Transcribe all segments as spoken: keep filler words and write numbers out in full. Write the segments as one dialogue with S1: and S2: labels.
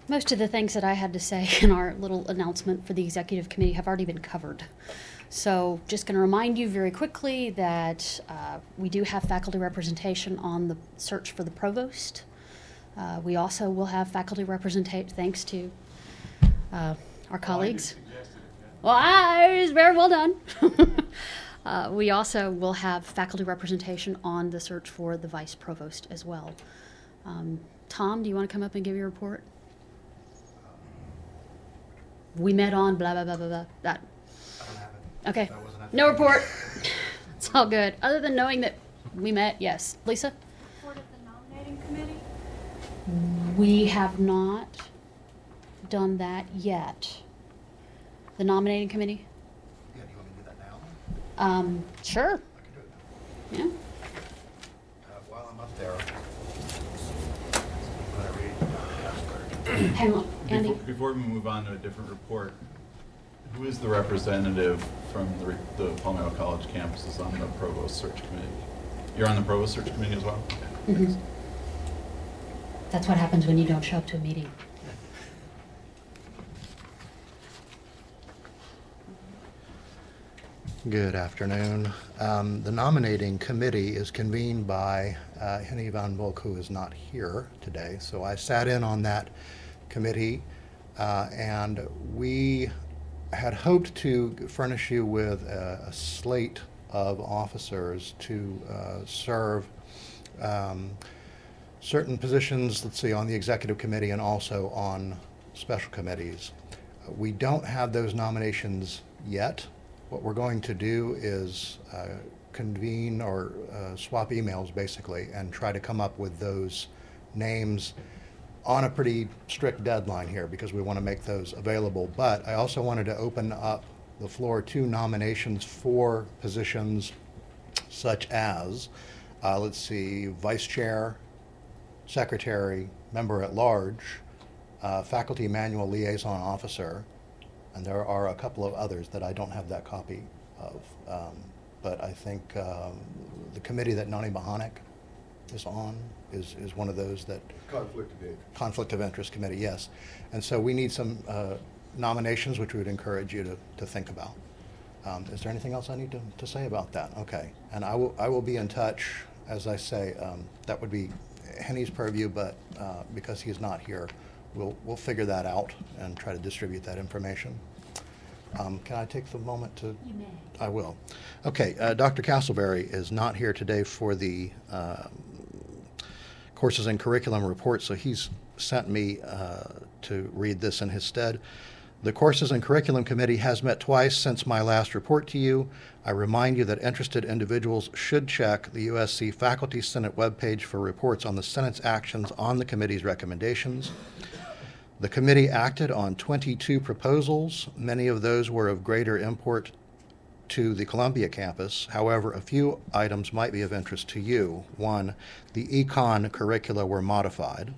S1: Most of the things that I had to say in our little announcement for the executive committee have already been covered. So just going to remind you very quickly that uh, we do have faculty representation on the search for the provost. Uh, we also will have faculty representation thanks to uh, our colleagues. Well, I, it was very well done. uh, we also will have faculty representation on the search for the vice provost as well. Um, Tom, do you want to come up and give your report? We met on blah, blah, blah, blah, blah. That.
S2: I don't have it.
S1: Okay.
S2: That wasn't at
S1: No
S2: the
S1: report. It's all good. Other than knowing that we met, yes. Lisa?
S3: Report of the nominating committee?
S1: We have not done that yet. The nominating committee?
S2: Yeah, do you want me to do that now?
S1: Um, sure.
S2: I can do it now.
S1: Yeah.
S2: Uh, while I'm up there, I'm going to read the password.
S1: Hang on, Andy.
S4: Before, before we move on to a different report, who is the representative from the, re- the Palmetto College campuses on the Provost Search Committee? You're on the Provost Search Committee as well? Okay,
S1: Mhm.
S4: thanks.
S1: That's what happens when you don't show up to a meeting.
S2: Good afternoon. Um, the nominating committee is convened by uh, Henny Van Volk, who is not here today. So I sat in on that committee, uh, and we had hoped to furnish you with a, a slate of officers to uh, serve um, certain positions, let's see, on the executive committee and also on special committees. Uh, we don't have those nominations yet. What we're going to do is uh, convene or uh, swap emails basically and try to come up with those names on a pretty strict deadline here because we want to make those available. But I also wanted to open up the floor to nominations for positions such as, uh, let's see, vice chair, secretary, member at large, uh, faculty manual liaison officer, and there are a couple of others that I don't have that copy of. Um, but I think um, the committee that Nani Bahanik is on is, is one of those that...
S5: Conflict of interest.
S2: Conflict of Interest Committee, yes. And so we need some uh, nominations, which we would encourage you to, to think about. Um, is there anything else I need to, to say about that? Okay. And I will, I will be in touch. As I say, um, that would be Henny's purview, but uh, because he's not here, We'll, we'll figure that out and try to distribute that information. Um, can I take the moment to?
S1: You may.
S2: I will. Okay, uh, Doctor Castleberry is not here today for the uh, courses and curriculum report, so he's sent me uh, to read this in his stead. The Courses and Curriculum Committee has met twice since my last report to you. I remind you that interested individuals should check the U S C Faculty Senate webpage for reports on the Senate's actions on the committee's recommendations. The committee acted on twenty-two proposals. Many of those were of greater import to the Columbia campus. However, a few items might be of interest to you. One, the econ curricula were modified.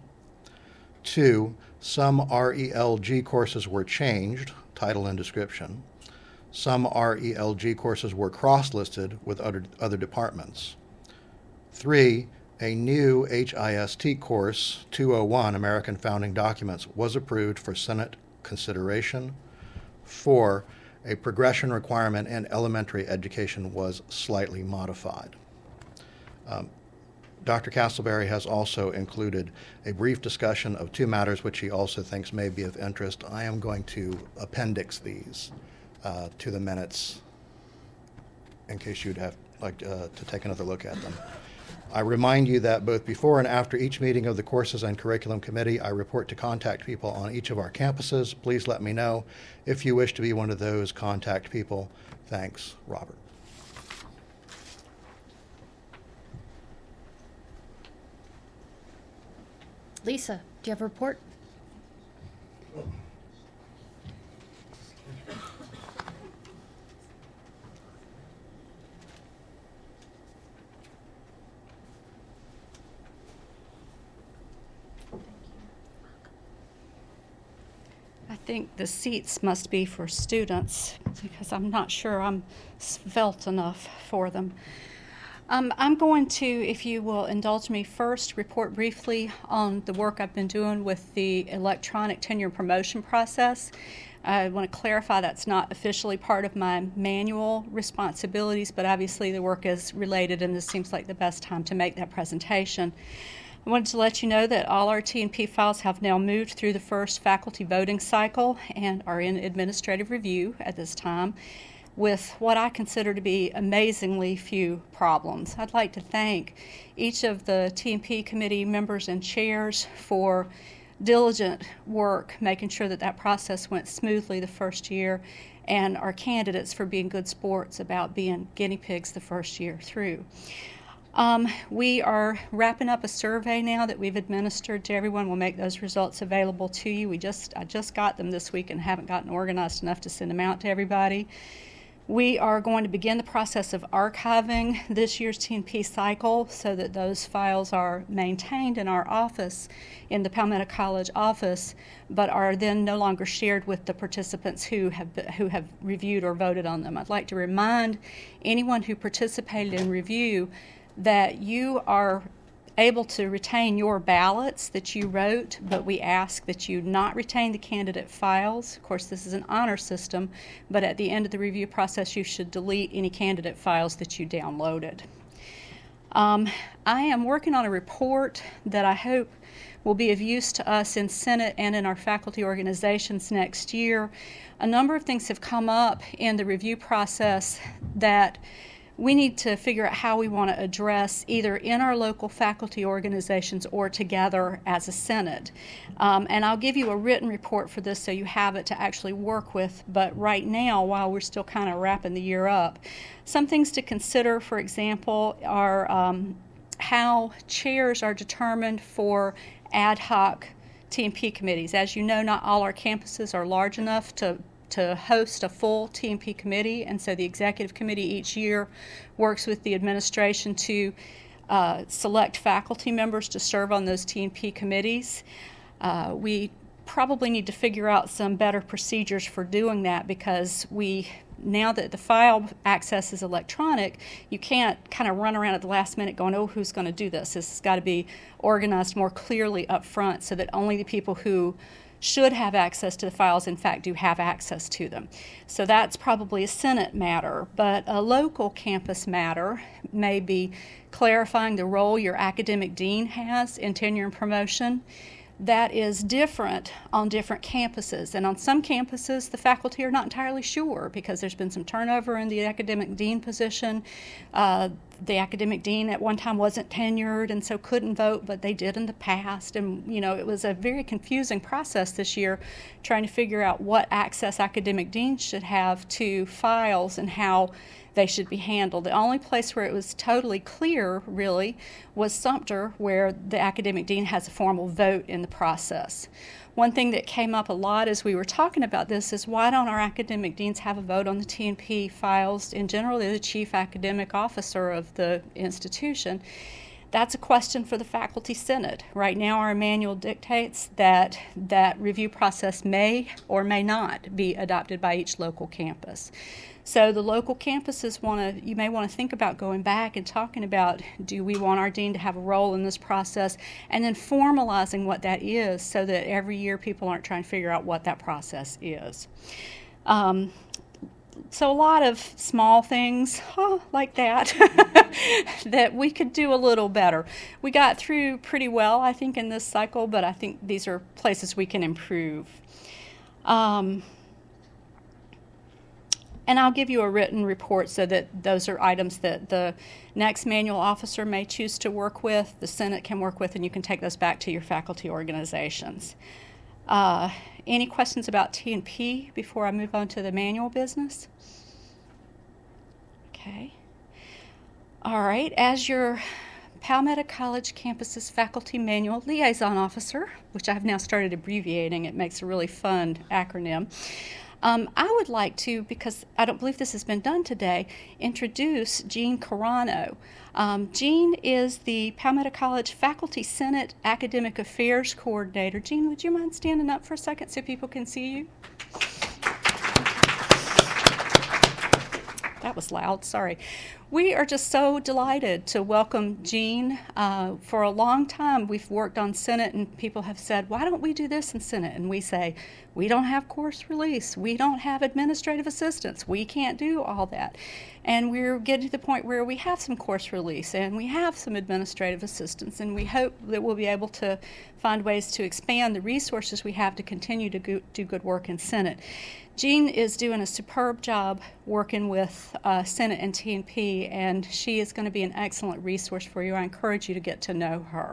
S2: Two, some R E L G courses were changed, title and description. Some R E L G courses were cross-listed with other, other departments. Three, a new H I S T course, two oh one, American Founding Documents, was approved for Senate consideration. Four, a progression requirement in elementary education was slightly modified. Um, Doctor Castleberry has also included a brief discussion of two matters which he also thinks may be of interest. I am going to appendix these uh, to the minutes in case you'd have like uh, to take another look at them. I remind you that both before and after each meeting of the Courses and Curriculum Committee, I report to contact people on each of our campuses. Please let me know if you wish to be one of those contact people. Thanks, Robert.
S1: Lisa, do you have a report?
S3: I think the seats must be for students because I'm not sure I'm svelte enough for them. Um, I'm going to, if you will indulge me first, report briefly on the work I've been doing with the electronic tenure and promotion process. I want to clarify that's not officially part of my manual responsibilities, but obviously the work is related, and this seems like the best time to make that presentation. I wanted to let you know that all our T and P files have now moved through the first faculty voting cycle and are in administrative review at this time, with what I consider to be amazingly few problems. I'd like to thank each of the T and P committee members and chairs for diligent work, making sure that that process went smoothly the first year, and our candidates for being good sports about being guinea pigs the first year through. Um, we are wrapping up a survey now that we've administered to everyone. We'll make those results available to you. We just I just got them this week and haven't gotten organized enough to send them out to everybody. We are going to begin the process of archiving this year's T and P cycle so that those files are maintained in our office, in the Palmetto College office, but are then no longer shared with the participants who have who have reviewed or voted on them. I'd like to remind anyone who participated in review that you are able to retain your ballots that you wrote, but we ask that you not retain the candidate files. Of course, this is an honor system, but at the end of the review process, you should delete any candidate files that you downloaded. Um, I am working on a report that I hope will be of use to us in Senate and in our faculty organizations next year. A number of things have come up in the review process that we need to figure out how we want to address either in our local faculty organizations or together as a Senate. Um, and I'll give you a written report for this so you have it to actually work with. But right now, while we're still kind of wrapping the year up, some things to consider, for example, are um, how chairs are determined for ad hoc T and P committees. As you know, not all our campuses are large enough to to host a full T and P committee, and so the executive committee each year works with the administration to uh, select faculty members to serve on those T and P committees. Uh, we probably need to figure out some better procedures for doing that, because we, now that the file access is electronic, you can't kind of run around at the last minute going, oh, who's going to do this? This has got to be organized more clearly up front so that only the people who should have access to the files, in fact, do have access to them. So that's probably a Senate matter, but a local campus matter may be clarifying the role your academic dean has in tenure and promotion. That is different on different campuses, and on some campuses the faculty are not entirely sure because there's been some turnover in the academic dean position. Uh, the academic dean at one time wasn't tenured and so couldn't vote, but they did in the past, and you know, it was a very confusing process this year trying to figure out what access academic deans should have to files and how they should be handled. The only place where it was totally clear, really, was Sumter, where the academic dean has a formal vote in the process. One thing that came up a lot as we were talking about this is, why don't our academic deans have a vote on the T and P files? In general, they're the chief academic officer of the institution. That's a question for the Faculty Senate. Right now, our manual dictates that that review process may or may not be adopted by each local campus. So the local campuses want to, you may want to think about going back and talking about, do we want our dean to have a role in this process, and then formalizing what that is so that every year people aren't trying to figure out what that process is. Um, so a lot of small things oh, like that that we could do a little better. We got through pretty well, I think, in this cycle, but I think these are places we can improve. Um, And I'll give you a written report so that those are items that the next manual officer may choose to work with, the Senate can work with, and you can take those back to your faculty organizations. Uh, any questions about T and P before I move on to the manual business? Okay. All right. As your Palmetto College Campus's Faculty Manual Liaison Officer, which I've now started abbreviating, it makes a really fun acronym. Um, I would like to, because I don't believe this has been done today, introduce Jean Carano. Um, Jean is the Palmetto College Faculty Senate Academic Affairs Coordinator. Jean, would you mind standing up for a second so people can see you? That was loud, sorry. We are just so delighted to welcome Jean. Uh, for a long time, we've worked on Senate, and people have said, why don't we do this in Senate? And we say, we don't have course release. We don't have administrative assistants. We can't do all that. And we're getting to the point where we have some course release, and we have some administrative assistants, and we hope that we'll be able to find ways to expand the resources we have to continue to go, do good work in Senate. Jean is doing a superb job working with uh, Senate and T N P, and she is going to be an excellent resource for you. I encourage you to get to know her.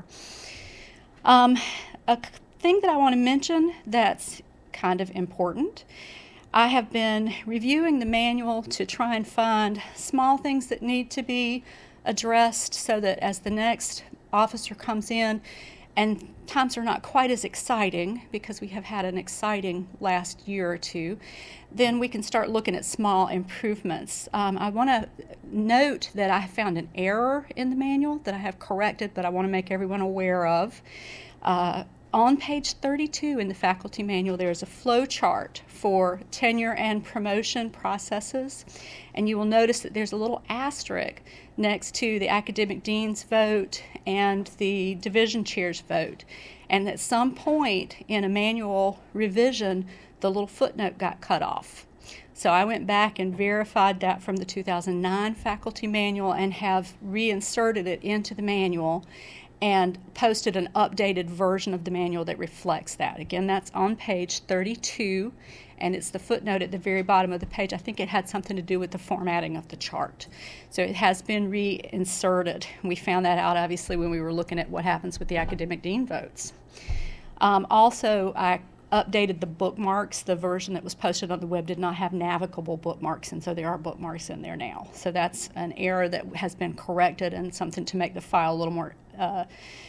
S3: Um, a thing that I want to mention that's kind of important, I have been reviewing the manual to try and find small things that need to be addressed so that as the next officer comes in, and times are not quite as exciting because we have had an exciting last year or two, then we can start looking at small improvements. Um, I want to note that I found an error in the manual that I have corrected, but I want to make everyone aware of. Uh, on page thirty-two in the faculty manual, there is a flow chart for tenure and promotion processes, and you will notice that there's a little asterisk next to the academic dean's vote and the division chair's vote. And at some point in a manual revision, the little footnote got cut off. So I went back and verified that from the two thousand nine faculty manual and have reinserted it into the manual and posted an updated version of the manual that reflects that. Again, that's on page thirty-two, and it's the footnote at the very bottom of the page. I think it had something to do with the formatting of the chart. So it has been reinserted. We found that out, obviously, when we were looking at what happens with the academic dean votes. Um, also, I updated the bookmarks. The version that was posted on the web did not have navigable bookmarks, and so there are bookmarks in there now. So that's an error that has been corrected and something to make the file a little more uh,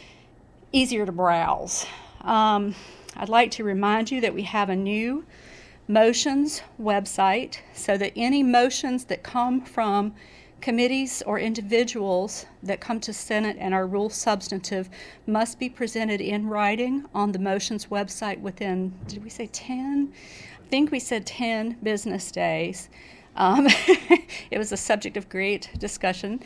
S3: easier to browse. Um, I'd like to remind you that we have a new motions website so that any motions that come from committees or individuals that come to Senate and are rule substantive must be presented in writing on the motions website within, did we say ten? I think we said ten business days. Um, it was a subject of great discussion.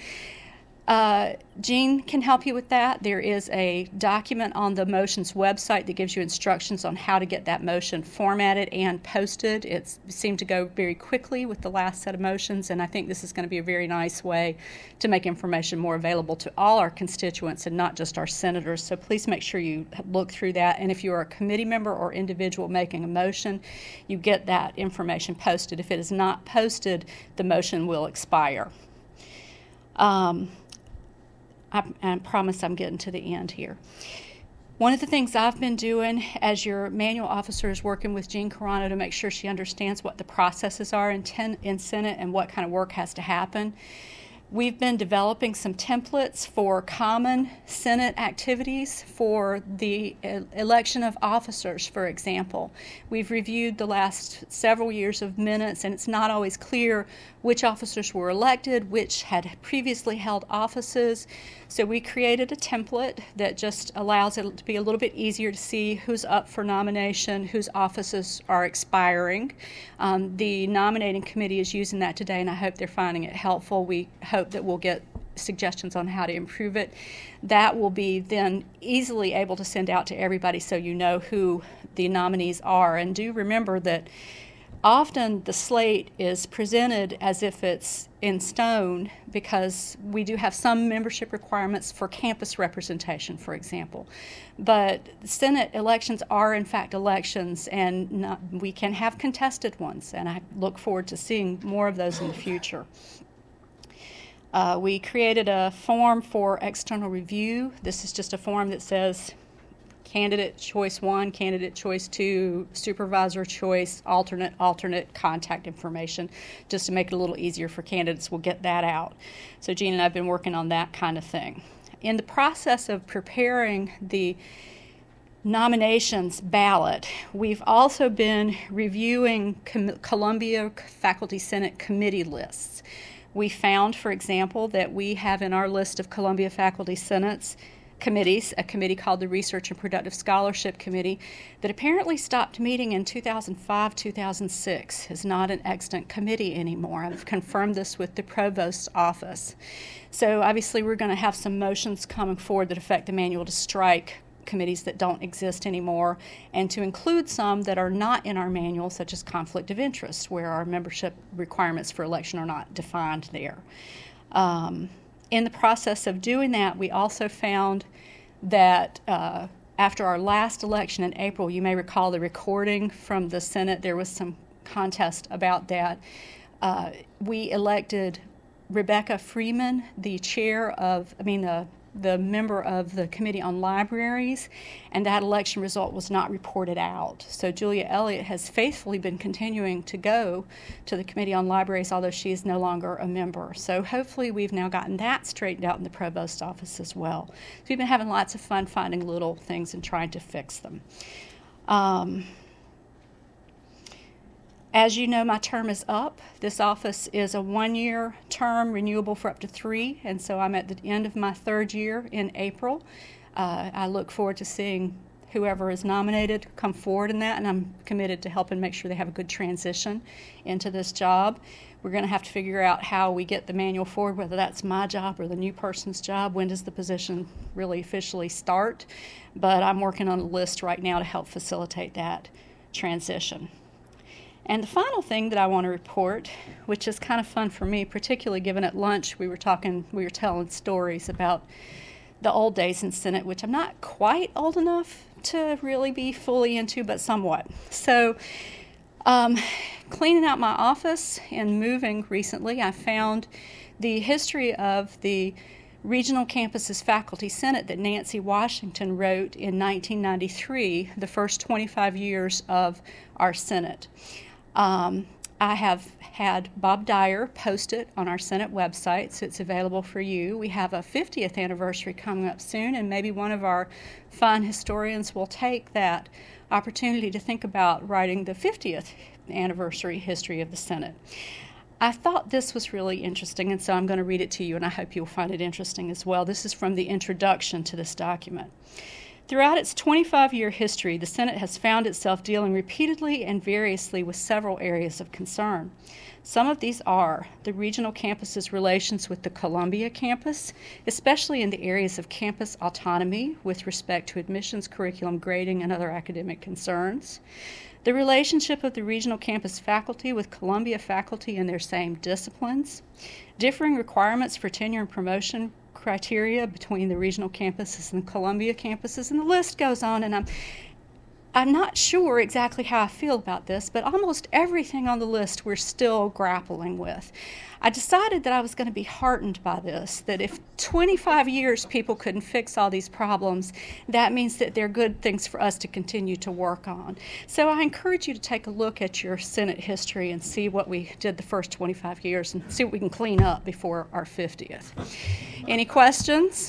S3: Uh, Jean can help you with that. There is a document on the motions website that gives you instructions on how to get that motion formatted and posted. It seemed to go very quickly with the last set of motions, and I think this is going to be a very nice way to make information more available to all our constituents and not just our senators. So please make sure you look through that, and if you are a committee member or individual making a motion, you get that information posted. If it is not posted, the motion will expire. Um, I, I promise I'm getting to the end here. One of the things I've been doing as your manual officer is working with Jean Carano to make sure she understands what the processes are in, ten, in Senate and what kind of work has to happen. We've been developing some templates for common Senate activities for the election of officers, for example. We've reviewed the last several years of minutes, and it's not always clear which officers were elected, which had previously held offices. So we created a template that just allows it to be a little bit easier to see who's up for nomination, whose offices are expiring. Um, the nominating committee is using that today, and I hope they're finding it helpful. We hope that we'll get suggestions on how to improve it. That will be then easily able to send out to everybody so you know who the nominees are. And do remember that often the slate is presented as if it's in stone because we do have some membership requirements for campus representation, for example. But Senate elections are, in fact, elections, and not, we can have contested ones, and I look forward to seeing more of those in the future. Uh, we created a form for external review. This is just a form that says candidate choice one, candidate choice two, supervisor choice, alternate, alternate, contact information, just to make it a little easier for candidates. We'll get that out. So Jean and I have been working on that kind of thing. In the process of preparing the nominations ballot, we've also been reviewing Com- Columbia Faculty Senate committee lists. We found, for example, that we have in our list of Columbia Faculty Senates committees, a committee called the Research and Productive Scholarship Committee that apparently stopped meeting in two thousand five, two thousand six, is not an extant committee anymore. I've confirmed this with the Provost's office. So obviously we're going to have some motions coming forward that affect the manual to strike committees that don't exist anymore and to include some that are not in our manual, such as conflict of interest, where our membership requirements for election are not defined there. Um, in the process of doing that, we also found that uh, after our last election in April, you may recall the recording from the Senate, there was some contest about that. Uh, we elected Rebecca Freeman, the chair of, I mean, the the member of the Committee on Libraries, and that election result was not reported out. So Julia Elliott has faithfully been continuing to go to the Committee on Libraries, although she is no longer a member. So hopefully we've now gotten that straightened out in the Provost office as well. So we've been having lots of fun finding little things and trying to fix them. Um, As you know, my term is up. This office is a one-year term, renewable for up to three, and so I'm at the end of my third year in April. Uh, I look forward to seeing whoever is nominated come forward in that, and I'm committed to helping make sure they have a good transition into this job. We're going to have to figure out how we get the manual forward, whether that's my job or the new person's job. When does the position really officially start? But I'm working on a list right now to help facilitate that transition. And the final thing that I want to report, which is kind of fun for me, particularly given at lunch we were talking, we were telling stories about the old days in Senate, which I'm not quite old enough to really be fully into, but somewhat. So um, cleaning out my office and moving recently, I found the history of the Regional Campuses Faculty Senate that Nancy Washington wrote in nineteen ninety-three, the first twenty-five years of our Senate. Um, I have had Bob Dyer post it on our Senate website, so it's available for you. We have a fiftieth anniversary coming up soon, and maybe one of our fine historians will take that opportunity to think about writing the fiftieth anniversary history of the Senate. I thought this was really interesting, and so I'm going to read it to you, and I hope you'll find it interesting as well. This is from the introduction to this document. Throughout its twenty-five-year history, the Senate has found itself dealing repeatedly and variously with several areas of concern. Some of these are the regional campus's relations with the Columbia campus, especially in the areas of campus autonomy with respect to admissions, curriculum, grading, and other academic concerns. The relationship of the regional campus faculty with Columbia faculty in their same disciplines. Differing requirements for tenure and promotion criteria between the regional campuses and the Columbia campuses, and the list goes on, and I'm I'm not sure exactly how I feel about this, but almost everything on the list we're still grappling with. I decided that I was going to be heartened by this, that if twenty-five years people couldn't fix all these problems, that means that they're good things for us to continue to work on. So I encourage you to take a look at your Senate history and see what we did the first twenty-five years and see what we can clean up before our fiftieth. Any questions?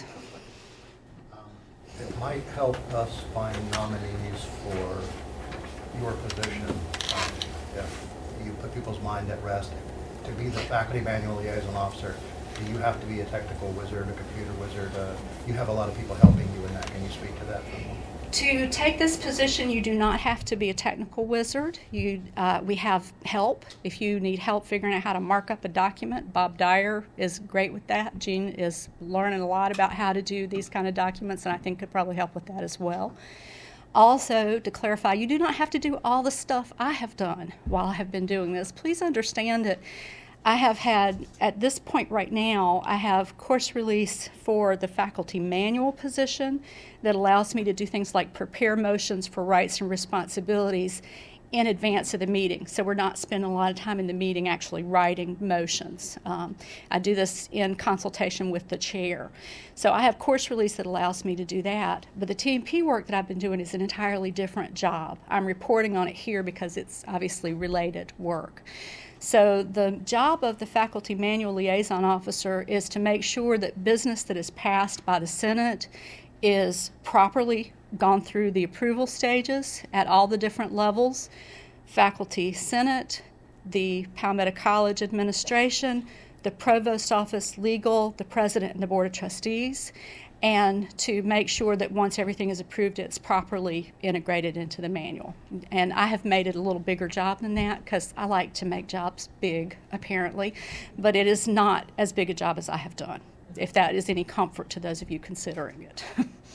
S2: It might help us find nominees for your position um, if you put people's mind at rest. To be the faculty manual liaison officer, do you have to be a technical wizard, a computer wizard? Uh, you have a lot of people helping you in that. Can you speak to that for me?
S3: To take this position, you do not have to be a technical wizard. You, uh, we have help. If you need help figuring out how to mark up a document, Bob Dyer is great with that. Jean is learning a lot about how to do these kind of documents, and I think could probably help with that as well. Also, to clarify, you do not have to do all the stuff I have done while I have been doing this. Please understand that I have had, at this point right now, I have course release for the faculty manual position that allows me to do things like prepare motions for rights and responsibilities in advance of the meeting. So we're not spending a lot of time in the meeting actually writing motions. Um, I do this in consultation with the chair. So I have course release that allows me to do that. But the T M P work that I've been doing is an entirely different job. I'm reporting on it here because it's obviously related work. So the job of the faculty manual liaison officer is to make sure that business that is passed by the Senate is properly gone through the approval stages at all the different levels, faculty senate, the Palmetto College administration, the provost office, legal, the president, and the board of trustees, and to make sure that once everything is approved, it's properly integrated into the manual. And I have made it a little bigger job than that because I like to make jobs big, apparently, but it is not as big a job as I have done, if that is any comfort to those of you considering it.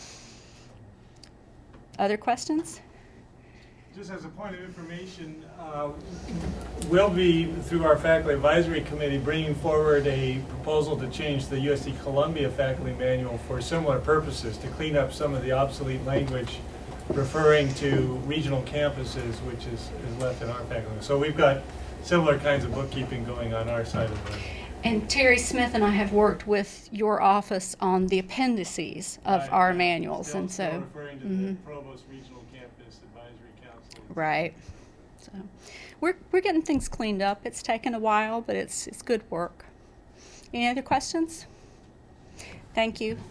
S3: Other questions?
S5: Just as a point of information, uh, we'll be, through our faculty advisory committee, bringing forward a proposal to change the U S C Columbia faculty manual for similar purposes, to clean up some of the obsolete language referring to regional campuses, which is, is left in our faculty. So we've got similar kinds of bookkeeping going on our side of the.
S3: And Terry Smith and I have worked with your office on the appendices of
S5: Right.
S3: our manuals,
S5: Still-
S3: and
S5: still
S3: so.
S5: referring to
S3: mhm.
S5: the Provost Regional Campus Advisory Council.
S3: Right. So we're we're getting things cleaned up. It's taken a while, but it's it's good work. Any other questions? Thank you.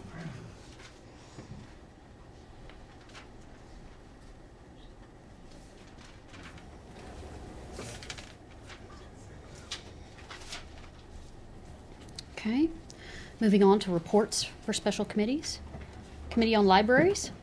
S1: Okay. Moving on to reports for special committees. Committee on Libraries.